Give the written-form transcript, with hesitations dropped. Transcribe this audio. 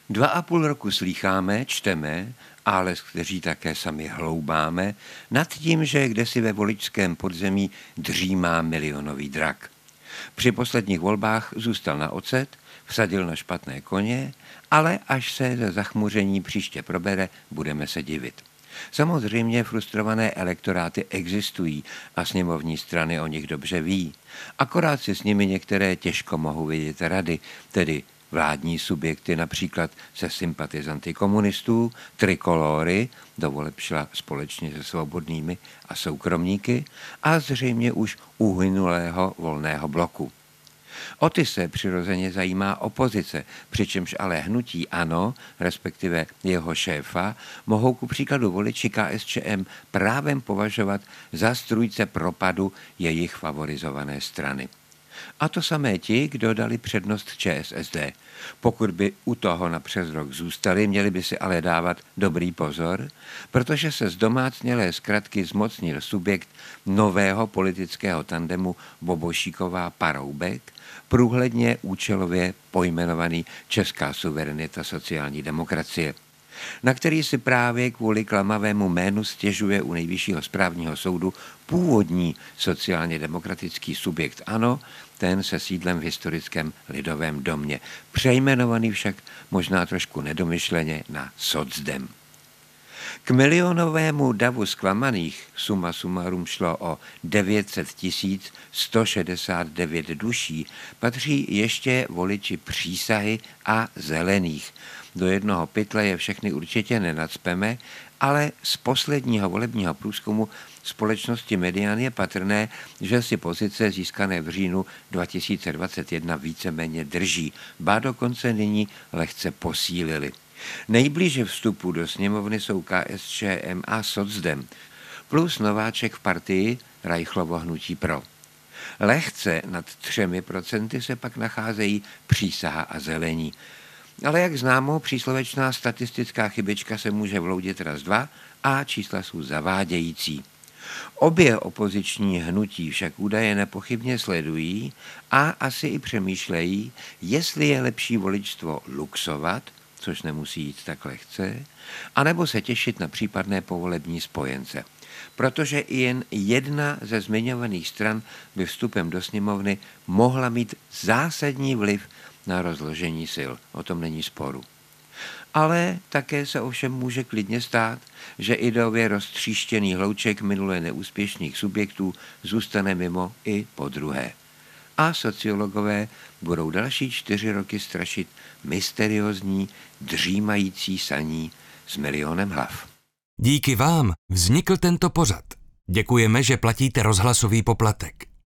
2,5 roku slýcháme, čteme, ale kteří také sami hloubáme, nad tím, že kdesi ve voličském podzemí dřímá milionový drak. Při posledních volbách zůstal na ocet, vsadil na špatné koně, ale až se ze zachmuření příště probere, budeme se divit. Samozřejmě frustrované elektoráty existují a sněmovní strany o nich dobře ví. Akorát si s nimi některé těžko mohou vidět rady, tedy vládní subjekty například se sympatizanty komunistů, trikolory, do voleb šla společně se svobodnými a soukromníky a zřejmě už uhynulého volného bloku. O ty se přirozeně zajímá opozice, přičemž ale hnutí ANO, respektive jeho šéfa, mohou ku příkladu voliči KSČM právem považovat za strůjce propadu jejich favorizované strany. A to samé ti, kdo dali přednost ČSSD. Pokud by u toho na přes rok zůstali, měli by si ale dávat dobrý pozor, protože se z domácnělé zkratky zmocnil subjekt nového politického tandemu Bobošíková-Paroubek, průhledně účelově pojmenovaný Česká suverenita sociální demokracie, na který si právě kvůli klamavému jménu stěžuje u Nejvyššího správního soudu původní sociálně demokratický subjekt ANO, ten se sídlem v historickém Lidovém domě, přejmenovaný však možná trošku nedomyšleně na Socdem. K milionovému davu zklamaných suma sumarum šlo o 900 169 duší, patří ještě voliči Přísahy a Zelených. Do jednoho pytle je všechny určitě nenacpeme, ale z posledního volebního průzkumu společnosti Median je patrné, že si pozice získané v říjnu 2021 víceméně drží, ba dokonce nyní lehce posílily. Nejblíže vstupu do sněmovny jsou KSČM a Socdem, plus nováček v partii Reichlovo hnutí Pro. Lehce nad 3% se pak nacházejí Přísaha a Zelení. Ale jak známo, příslovečná statistická chybička se může vloudit raz dva a čísla jsou zavádějící. Obě opoziční hnutí však údaje nepochybně sledují a asi i přemýšlejí, jestli je lepší voličstvo luxovat, což nemusí jít tak lehce, anebo se těšit na případné povolební spojence. Protože i jen jedna ze zmiňovaných stran by vstupem do sněmovny mohla mít zásadní vliv na rozložení sil. O tom není sporu. Ale také se ovšem může klidně stát, že ideově roztříštěný hlouček minule neúspěšných subjektů zůstane mimo i podruhé. A sociologové budou další 4 roky strašit mysteriózní, dřímající saní s milionem hlav. Díky vám vznikl tento pořad. Děkujeme, že platíte rozhlasový poplatek.